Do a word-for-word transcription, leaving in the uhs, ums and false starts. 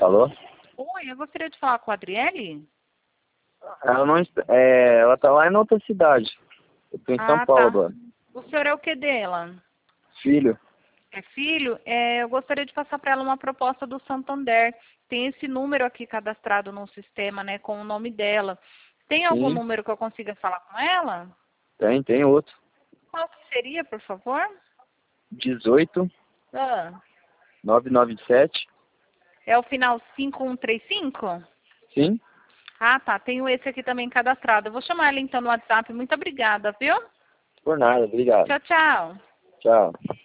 Alô? Oi, eu gostaria de falar com a Adriele. Ela não está, é, ela tá lá em outra cidade. Eu tô em São Ah, Paulo tá. agora. O senhor é o que dela? Filho? É filho? É, eu gostaria de passar para ela uma proposta do Santander. Tem esse número aqui cadastrado no sistema, né, com o nome dela. Tem algum Sim, número que eu consiga falar com ela? tem, tem outro. Qual que seria, por favor? dezoito, Ah, novecentos e noventa e sete. é o final cinco um três cinco? Sim? Ah, tá. Tenho esse aqui também cadastrado. Eu vou chamar ela então no WhatsApp. Muito obrigada, viu? Por nada, obrigado. Tchau, tchau. Tchau.